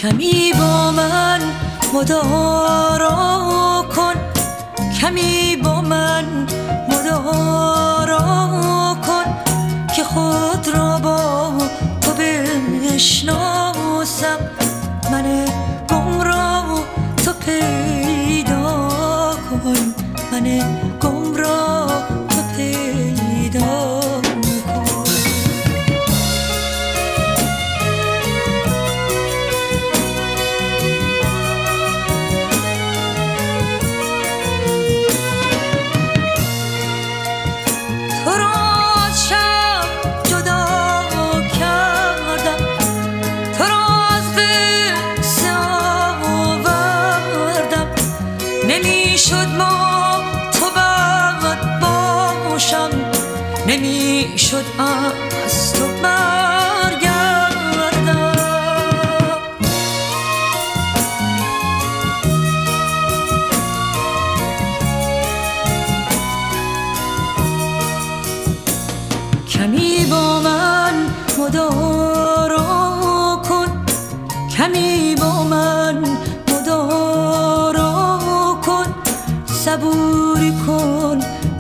کمی با من مدارا کن، کمی با من مدارا کن که خود را با تو بشناسم. من گمراه تو پیدا کن، من گمراه تو پیدا کن. تو را از شب جدا کردم، تو را از قصه آوردم. نمیشد ما تو بد باشم، نمیشد از تو برگردم. کمی با من مدارا کن، کمی با من مدارا کن. صبوری کن،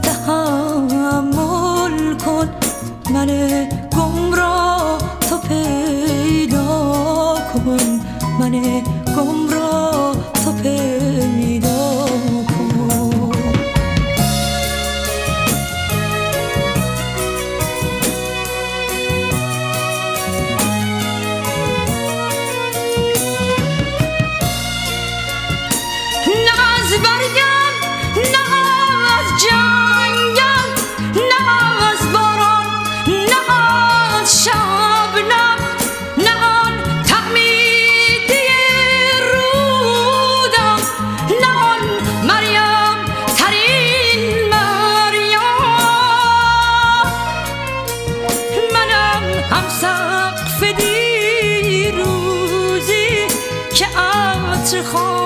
تحمل کن، من گمراه تو پیدا کن، من گمراه تو پیدا کن. نه از برگم، نه از جنگم، نه از باران، نه از شبنم، نه آن تعمیدی رودم، نه آن مریم ترین مریم. منم هم سقف دیروزی که عطر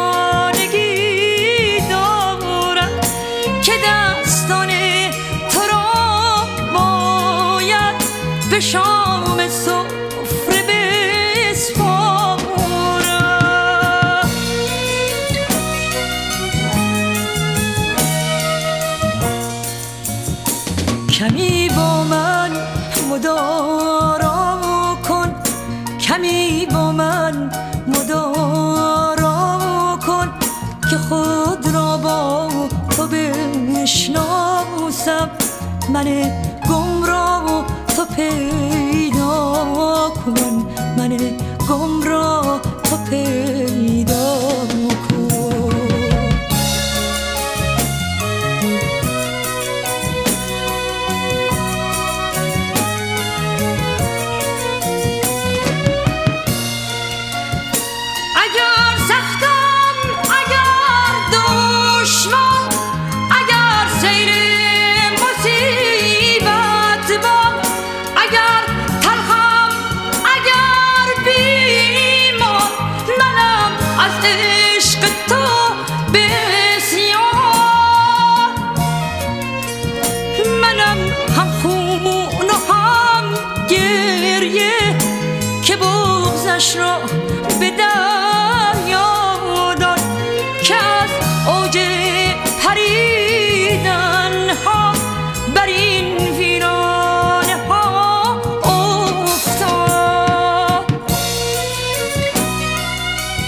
خانگی دارد، که دستان تو را باید به شام سفره بسپارم. کمی با من مدارا کن، کمی با من مدارا کن که خود را با تو بشناسم. من گمراه تو پیدا کن، من گمراه تو پیدا کن. اگر سختم، اگر دشوار، اگر سیر مصیبت باد، اگر تلخم، اگر بیمار، منم از عشق تو بسیار. منم هم خون و هم گریه که بغضش را به دریا داد، که از اوج پریدن ها بر این ویرانه ها افتاد.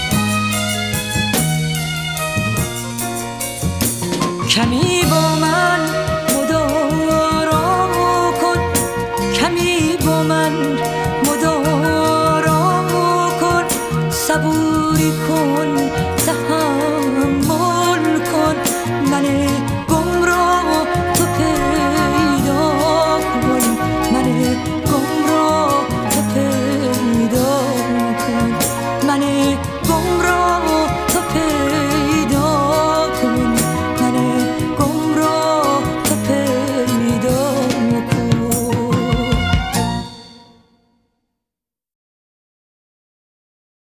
کمی با من